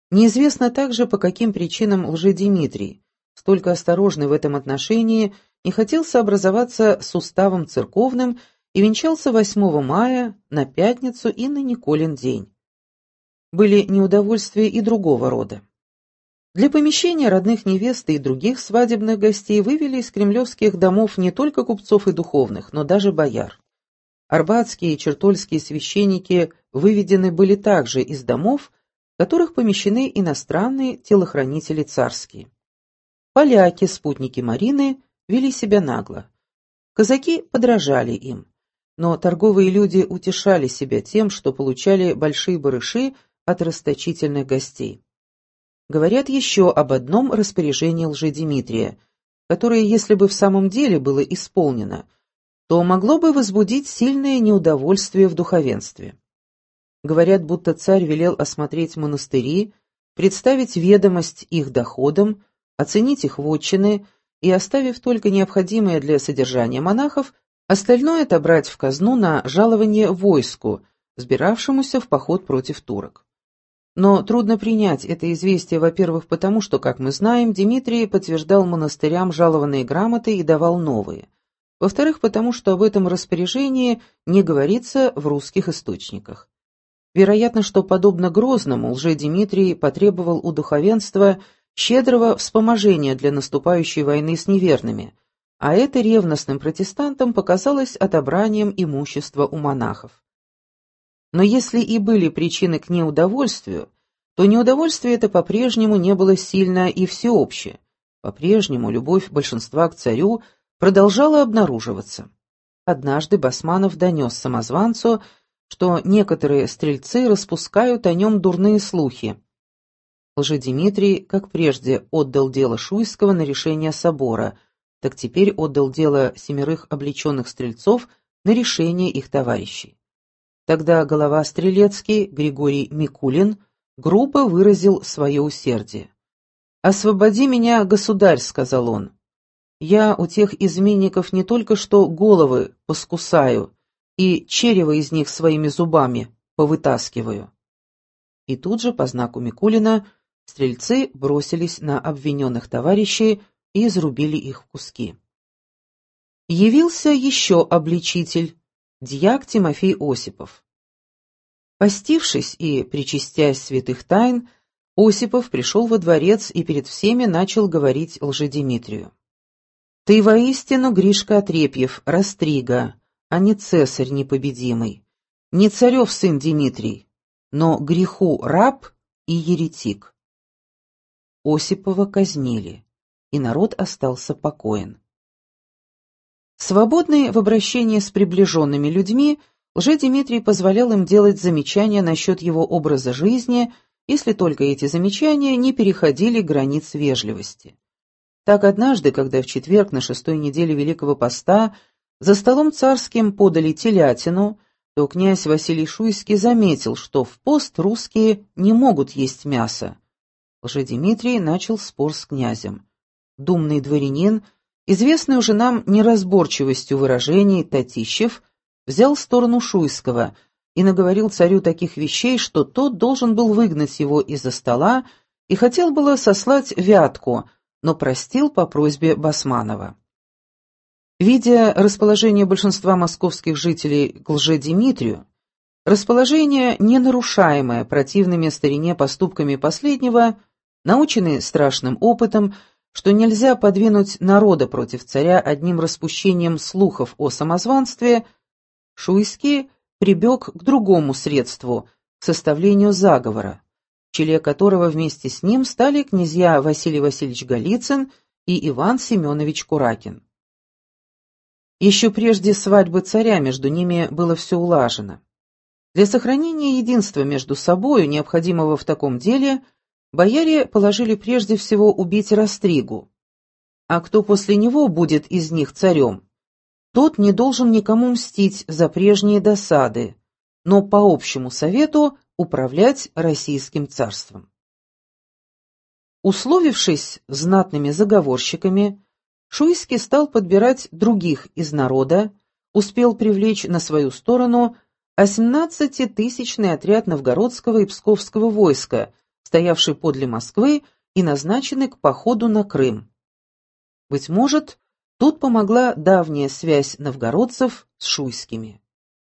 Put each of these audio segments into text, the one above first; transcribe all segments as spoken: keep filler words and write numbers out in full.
Неизвестно также, по каким причинам Лжедимитрий, столько осторожный в этом отношении, не хотел сообразоваться с уставом церковным и венчался восьмого мая на пятницу и на Николин день. Были неудовольствия и другого рода. Для помещения родных невесты и других свадебных гостей вывели из кремлевских домов не только купцов и духовных, но даже бояр. Арбатские и чертольские священники выведены были также из домов, в которых помещены иностранные телохранители царские. Поляки, спутники Марины, вели себя нагло. Казаки подражали им, но торговые люди утешали себя тем, что получали большие барыши от расточительных гостей. Говорят еще об одном распоряжении Лжедимитрия, которое, если бы в самом деле было исполнено, то могло бы возбудить сильное неудовольствие в духовенстве. Говорят, будто царь велел осмотреть монастыри, представить ведомость их доходам, оценить их вотчины и, оставив только необходимое для содержания монахов, остальное отобрать в казну на жалование войску, сбиравшемуся в поход против турок. Но трудно принять это известие, во-первых, потому что, как мы знаем, Дмитрий подтверждал монастырям жалованные грамоты и давал новые. Во-вторых, потому что об этом распоряжении не говорится в русских источниках. Вероятно, что, подобно Грозному, Лжедимитрий потребовал у духовенства щедрого вспоможения для наступающей войны с неверными, а это ревностным протестантам показалось отобранием имущества у монахов. Но если и были причины к неудовольствию, то неудовольствие это по-прежнему не было сильно и всеобщее. По-прежнему любовь большинства к царю продолжала обнаруживаться. Однажды Басманов донес самозванцу, что некоторые стрельцы распускают о нем дурные слухи. Лжедимитрий, как прежде, отдал дело Шуйского на решение собора, так теперь отдал дело семерых облеченных стрельцов на решение их товарищей. Тогда голова Стрелецкий, Григорий Микулин, грубо выразил свое усердие. «Освободи меня, государь», — сказал он. «Я у тех изменников не только что головы поскусаю и черево из них своими зубами повытаскиваю». И тут же, по знаку Микулина, стрельцы бросились на обвиненных товарищей и изрубили их в куски. Явился еще обличитель, дьяк Тимофей Осипов. Постившись и причастясь святых тайн, Осипов пришел во дворец и перед всеми начал говорить Лжедимитрию. «Ты воистину, Гришка Отрепьев, Растрига, а не цесарь непобедимый, не царев сын Дмитрий, но греху раб и еретик». Осипова казнили, и народ остался покоен. Свободный в обращении с приближенными людьми, Лжедимитрий позволял им делать замечания насчет его образа жизни, если только эти замечания не переходили границ вежливости. Так однажды, когда в четверг на шестой неделе Великого Поста за столом царским подали телятину, то князь Василий Шуйский заметил, что в пост русские не могут есть мясо. Лжедимитрий начал спор с князем. Думный дворянин, известный уже нам неразборчивостью выражений Татищев, взял сторону Шуйского и наговорил царю таких вещей, что тот должен был выгнать его из-за стола и хотел было сослать Вятку, но простил по просьбе Басманова. Видя расположение большинства московских жителей к Лжедимитрию, расположение, не нарушаемое противными старине поступками последнего, наученный страшным опытом, что нельзя подвинуть народа против царя одним распущением слухов о самозванстве, Шуйский прибег к другому средству, к составлению заговора, в челе которого вместе с ним стали князья Василий Васильевич Голицын и Иван Семенович Куракин. Еще прежде свадьбы царя между ними было все улажено. Для сохранения единства между собою, необходимого в таком деле, бояре положили прежде всего убить Растригу, а кто после него будет из них царем, тот не должен никому мстить за прежние досады, но по общему совету управлять Российским царством. Условившись знатными заговорщиками, Шуйский стал подбирать других из народа, успел привлечь на свою сторону восемнадцатитысячный отряд новгородского и псковского войска, стоявший подле Москвы и назначенный к походу на Крым. Быть может, тут помогла давняя связь новгородцев с шуйскими.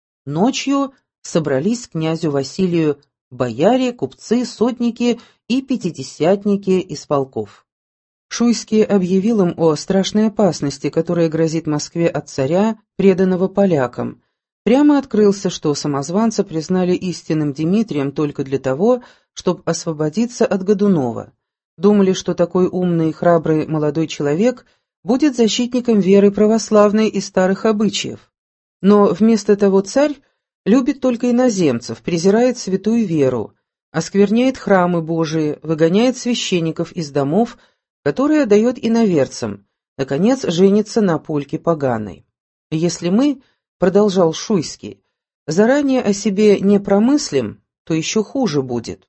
Ночью собрались к князю Василию бояре, купцы, сотники и пятидесятники из полков. Шуйский объявил им о страшной опасности, которая грозит Москве от царя, преданного полякам. Прямо открылся, что самозванца признали истинным Дмитрием только для того, чтобы освободиться от Годунова. Думали, что такой умный и храбрый молодой человек будет защитником веры православной и старых обычаев. Но вместо того царь любит только иноземцев, презирает святую веру, оскверняет храмы Божии, выгоняет священников из домов, которые отдает иноверцам, наконец женится на польке поганой. Если мы, продолжал Шуйский, заранее о себе не промыслим, то еще хуже будет.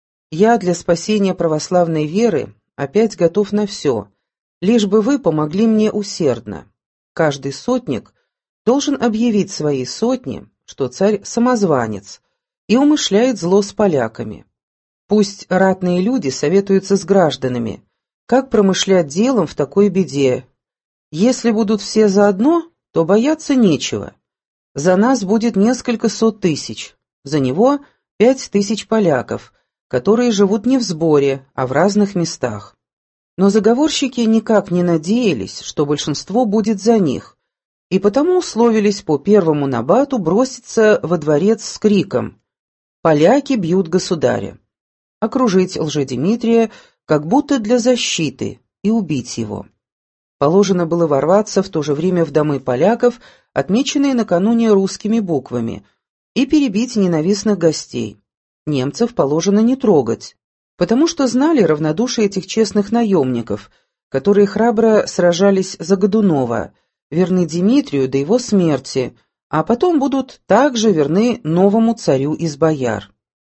Я для спасения православной веры опять готов на все, лишь бы вы помогли мне усердно. Каждый сотник должен объявить своей сотне, что царь самозванец и умышляет зло с поляками. Пусть ратные люди советуются с гражданами, как промышлять делом в такой беде. Если будут все заодно, то бояться нечего. За нас будет несколько сот тысяч, за него пять тысяч поляков, которые живут не в сборе, а в разных местах. Но заговорщики никак не надеялись, что большинство будет за них, и потому условились по первому набату броситься во дворец с криком «Поляки бьют государя!», окружить Лжедимитрия как будто для защиты и убить его. Положено было ворваться в то же время в домы поляков, отмеченные накануне русскими буквами, и перебить ненавистных гостей. Немцев положено не трогать, потому что знали равнодушие этих честных наемников, которые храбро сражались за Годунова, верны Дмитрию до его смерти, а потом будут также верны новому царю из бояр.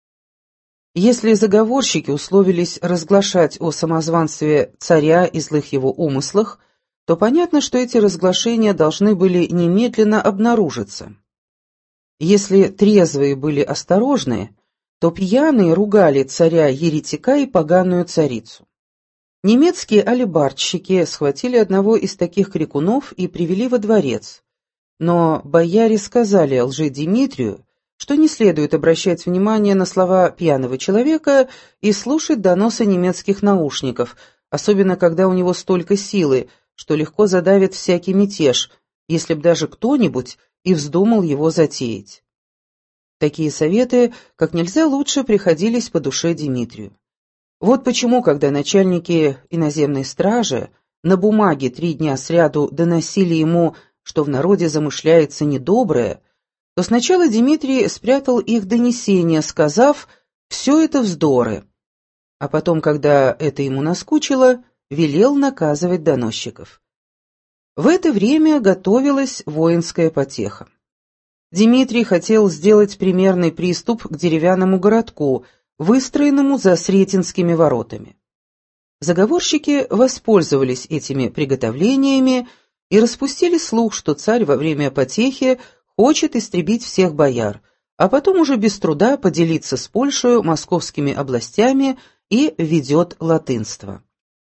Если заговорщики условились разглашать о самозванстве царя и злых его умыслах, то понятно, что эти разглашения должны были немедленно обнаружиться. Если трезвые были осторожны, то пьяные ругали царя-еретика и поганую царицу. Немецкие алибардщики схватили одного из таких крикунов и привели во дворец. Но бояре сказали Лжедимитрию, что не следует обращать внимание на слова пьяного человека и слушать доносы немецких наушников, особенно когда у него столько силы, что легко задавит всякий мятеж, если б даже кто-нибудь и вздумал его затеять. Такие советы как нельзя лучше приходились по душе Дмитрию. Вот почему, когда начальники иноземной стражи на бумаге три дня сряду доносили ему, что в народе замышляется недоброе, то сначала Дмитрий спрятал их донесения, сказав «все это вздоры», а потом, когда это ему наскучило, велел наказывать доносчиков. В это время готовилась воинская потеха. Дмитрий хотел сделать примерный приступ к деревянному городку, выстроенному за Сретенскими воротами. Заговорщики воспользовались этими приготовлениями и распустили слух, что царь во время потехи хочет истребить всех бояр, а потом уже без труда поделиться с Польшей, московскими областями и ведет латынство.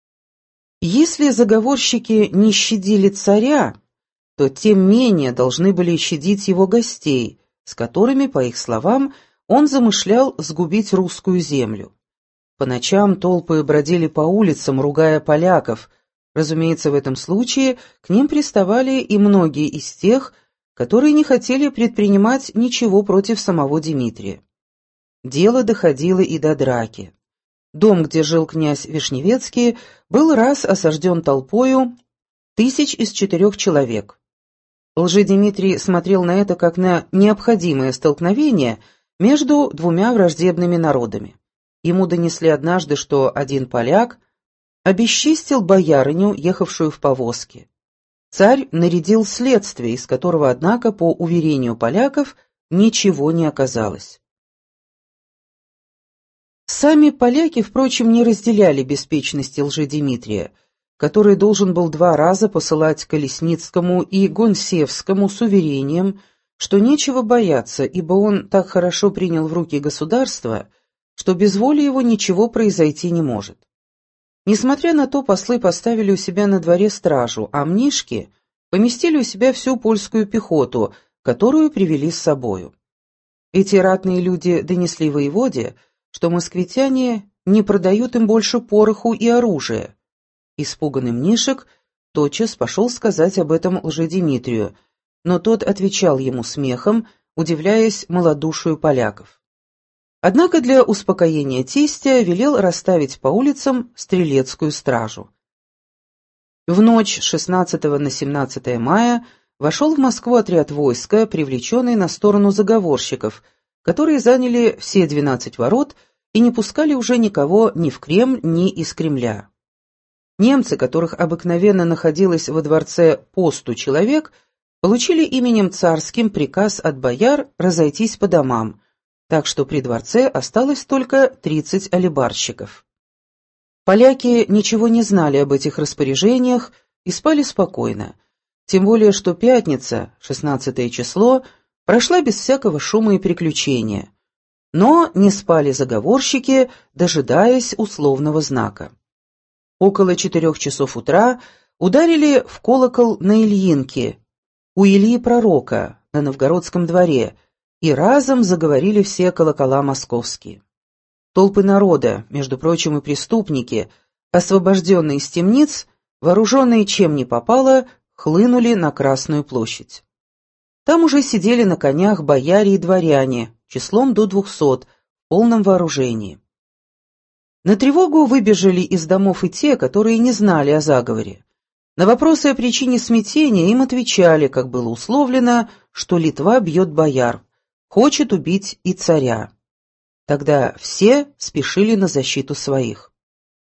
Если заговорщики не щадили царя, то тем менее должны были щадить его гостей, с которыми, по их словам, он замышлял сгубить русскую землю. По ночам толпы бродили по улицам, ругая поляков. Разумеется, в этом случае к ним приставали и многие из тех, которые не хотели предпринимать ничего против самого Дмитрия. Дело доходило и до драки. Дом, где жил князь Вишневецкий, был раз осажден толпою тысяч из четырех человек. Лжедимитрий смотрел на это как на необходимое столкновение между двумя враждебными народами. Ему донесли однажды, что один поляк обесчестил боярыню, ехавшую в повозке. Царь нарядил следствие, из которого, однако, по уверению поляков, ничего не оказалось. Сами поляки, впрочем, не разделяли беспечности Лжедимитрия, который должен был два раза посылать Колесницкому и Гонсевскому с уверением, что нечего бояться, ибо он так хорошо принял в руки государство, что без воли его ничего произойти не может. Несмотря на то, послы поставили у себя на дворе стражу, а мнишки поместили у себя всю польскую пехоту, которую привели с собою. Эти ратные люди донесли воеводе, что москвитяне не продают им больше пороху и оружия. Испуганный мнишек тотчас пошел сказать об этом лжедимитрию, но тот отвечал ему смехом, удивляясь малодушию поляков. Однако для успокоения тестя велел расставить по улицам стрелецкую стражу. В ночь с шестнадцатого на семнадцатое мая вошел в Москву отряд войска, привлеченный на сторону заговорщиков, которые заняли все двенадцать ворот и не пускали уже никого ни в Кремль, ни из Кремля. Немцы, которых обыкновенно находилось во дворце по сто человек, получили именем царским приказ от бояр разойтись по домам, так что при дворце осталось только тридцать алибарщиков. Поляки ничего не знали об этих распоряжениях и спали спокойно, тем более что пятница, шестнадцатое число, прошла без всякого шума и приключения. Но не спали заговорщики, дожидаясь условного знака. Около четырех часов утра ударили в колокол на Ильинке, у Ильи Пророка, на Новгородском дворе, и разом заговорили все колокола московские. Толпы народа, между прочим и преступники, освобожденные из темниц, вооруженные чем ни попало, хлынули на Красную площадь. Там уже сидели на конях бояре и дворяне, числом до двухсот, в полном вооружении. На тревогу выбежали из домов и те, которые не знали о заговоре. На вопросы о причине смятения им отвечали, как было условлено, что Литва бьет бояр, хочет убить и царя. Тогда все спешили на защиту своих.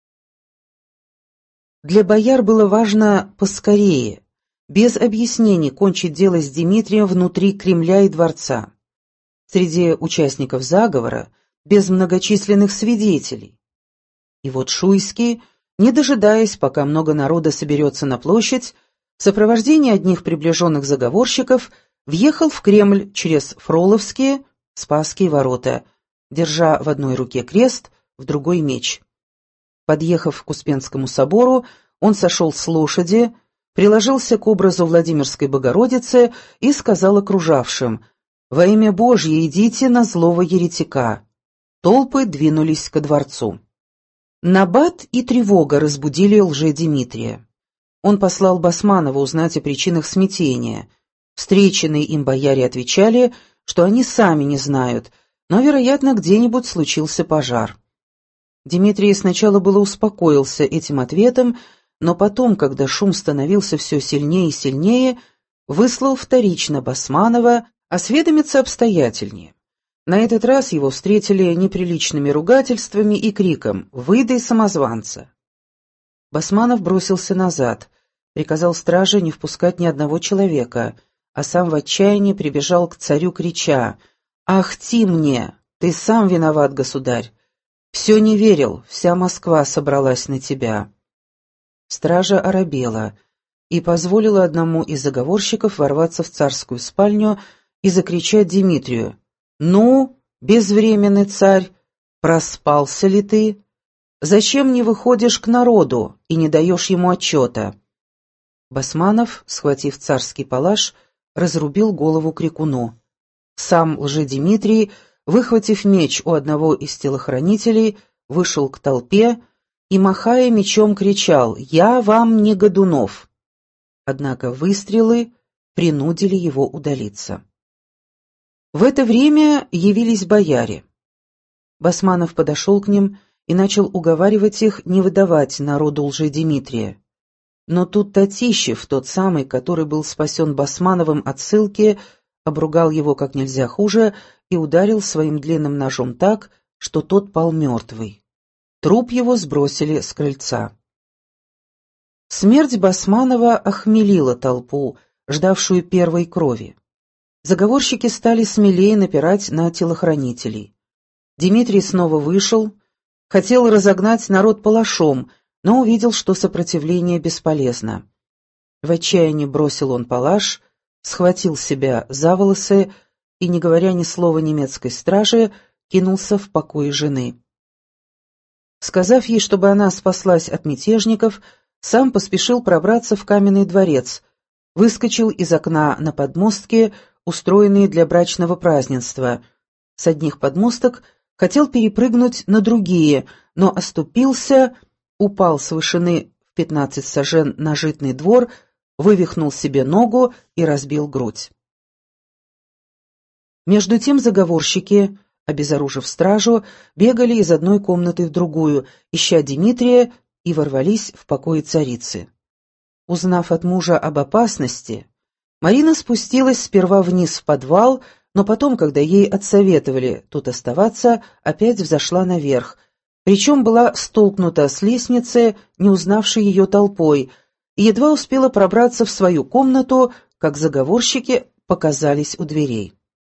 Для бояр было важно поскорее, без объяснений кончить дело с Дмитрием внутри Кремля и дворца. Среди участников заговора, без многочисленных свидетелей. И вот Шуйский, не дожидаясь, пока много народа соберется на площадь, в сопровождении одних приближенных заговорщиков въехал в Кремль через Фроловские, Спасские ворота, держа в одной руке крест, в другой меч. Подъехав к Успенскому собору, он сошел с лошади, приложился к образу Владимирской Богородицы и сказал окружавшим: «Во имя Божье идите на злого еретика». Толпы двинулись ко дворцу. Набат и тревога разбудили лжедимитрия. Он послал Басманова узнать о причинах смятения. Встреченные им бояре отвечали, что они сами не знают, но, вероятно, где-нибудь случился пожар. Дмитрий сначала было успокоился этим ответом, но потом, когда шум становился все сильнее и сильнее, выслал вторично Басманова осведомиться обстоятельнее. На этот раз его встретили неприличными ругательствами и криком «Выдай самозванца!». Басманов бросился назад, приказал страже не впускать ни одного человека, а сам в отчаянии прибежал к царю, крича: «Ах ты мне! Ты сам виноват, государь! Все не верил, вся Москва собралась на тебя». Стража оробела и позволила одному из заговорщиков ворваться в царскую спальню и закричать Дмитрию: «Ну, безвременный царь, проспался ли ты? Зачем не выходишь к народу и не даешь ему отчета?» Басманов, схватив царский палаш, разрубил голову крикуну. Сам лжедимитрий, выхватив меч у одного из телохранителей, вышел к толпе и, махая мечом, кричал: «Я вам не Годунов!». Однако выстрелы принудили его удалиться. В это время явились бояре. Басманов подошел к ним и начал уговаривать их не выдавать народу лжедимитрия. Но тут Татищев, тот самый, который был спасен Басмановым от ссылки, обругал его как нельзя хуже и ударил своим длинным ножом так, что тот пал мертвый. Труп его сбросили с крыльца. Смерть Басманова охмелила толпу, ждавшую первой крови. Заговорщики стали смелее напирать на телохранителей. Дмитрий снова вышел, хотел разогнать народ палашом, но увидел, что сопротивление бесполезно. В отчаянии бросил он палаш, схватил себя за волосы и, не говоря ни слова немецкой страже, кинулся в покои жены. Сказав ей, чтобы она спаслась от мятежников, сам поспешил пробраться в каменный дворец, выскочил из окна на подмостки, устроенные для брачного празднества. С одних подмосток хотел перепрыгнуть на другие, но оступился, упал с вышины в пятнадцать сажен на житный двор, вывихнул себе ногу и разбил грудь. Между тем заговорщики, обезоружив стражу, бегали из одной комнаты в другую, ища Дмитрия, и ворвались в покои царицы. Узнав от мужа об опасности, Марина спустилась сперва вниз в подвал, но потом, когда ей отсоветовали тут оставаться, опять взошла наверх, причем была столкнута с лестницы, не узнавшей ее толпой, и едва успела пробраться в свою комнату, как заговорщики показались у дверей.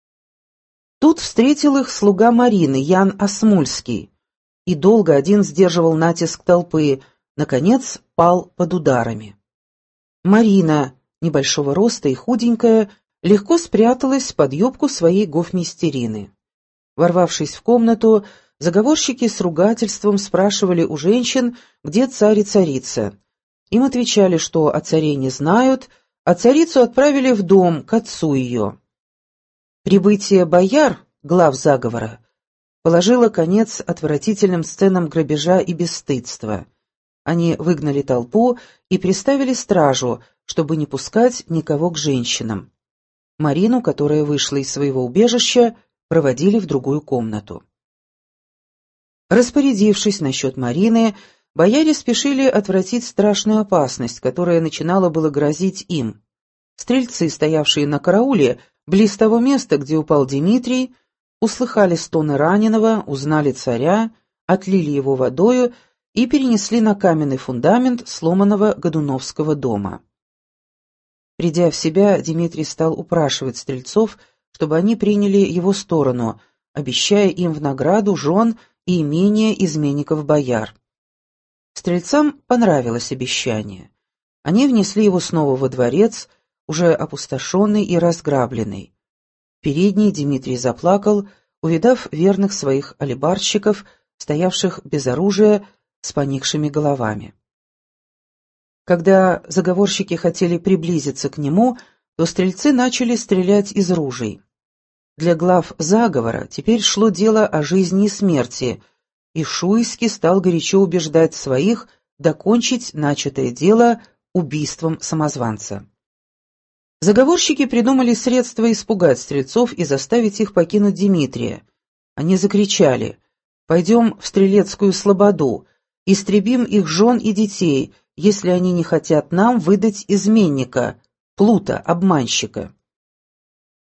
Тут встретил их слуга Марины, Ян Осмульский, и долго один сдерживал натиск толпы, наконец пал под ударами. Марина, небольшого роста и худенькая, легко спряталась под юбку своей гофмейстерины. Ворвавшись в комнату, заговорщики с ругательством спрашивали у женщин, где царь и царица. Им отвечали, что о царе не знают, а царицу отправили в дом к отцу ее. Прибытие бояр, глав заговора, положило конец отвратительным сценам грабежа и бесстыдства. Они выгнали толпу и приставили стражу, чтобы не пускать никого к женщинам. Марину, которая вышла из своего убежища, проводили в другую комнату. Распорядившись насчет Марины, бояре спешили отвратить страшную опасность, которая начинала было грозить им. Стрельцы, стоявшие на карауле, близ того места, где упал Дмитрий, услыхали стоны раненого, узнали царя, отлили его водою и перенесли на каменный фундамент сломанного Годуновского дома. Придя в себя, Дмитрий стал упрашивать стрельцов, чтобы они приняли его сторону, обещая им в награду жен и имение изменников-бояр. Стрельцам понравилось обещание. Они внесли его снова во дворец, уже опустошенный и разграбленный. В передней Дмитрий заплакал, увидав верных своих алебардщиков, стоявших без оружия, с поникшими головами. Когда заговорщики хотели приблизиться к нему, то стрельцы начали стрелять из ружей. Для глав заговора теперь шло дело о жизни и смерти, и Шуйский стал горячо убеждать своих докончить начатое дело убийством самозванца. Заговорщики придумали средства испугать стрельцов и заставить их покинуть Дмитрия. Они закричали: «Пойдем в Стрелецкую слободу, истребим их жен и детей, если они не хотят нам выдать изменника, плута, обманщика».